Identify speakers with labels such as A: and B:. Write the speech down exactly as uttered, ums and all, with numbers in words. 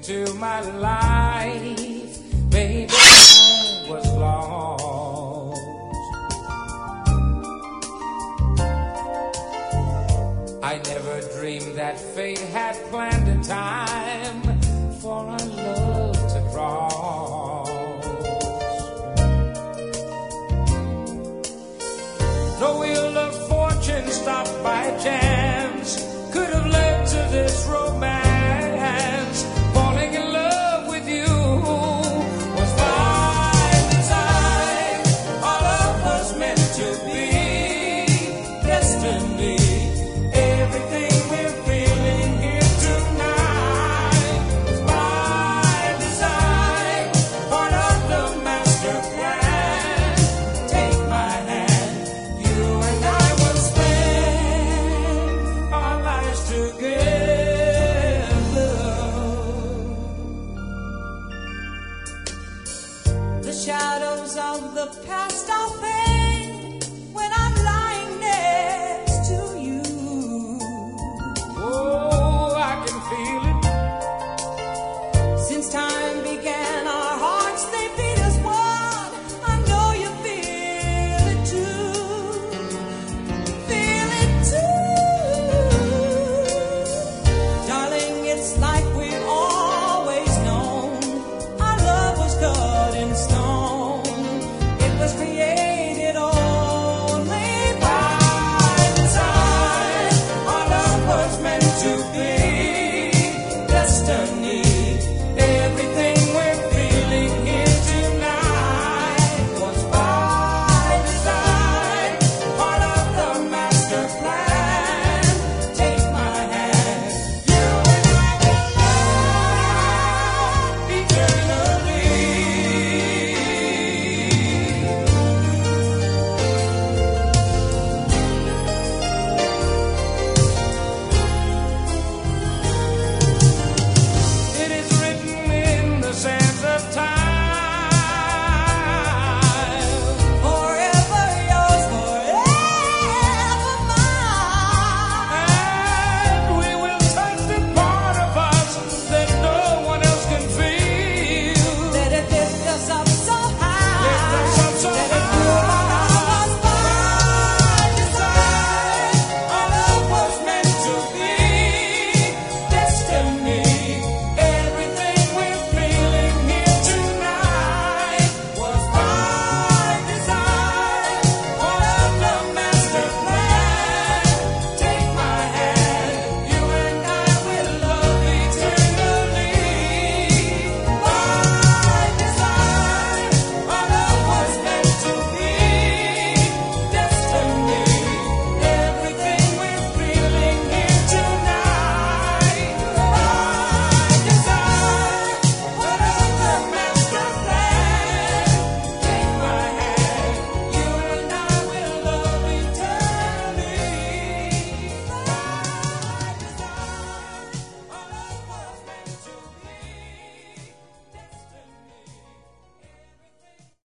A: into my life, baby, I was lost. I never dreamed that fate had planned a time for our love to cross. The wheel of fortune stopped by chance could have led to this romance. Falling in love with you was by design. Our love was meant to be destiny. Everything we're feeling here tonight was by design, part of the master plan. Take my hand, you and I will spend our lives together.
B: The shadows of the past are fading.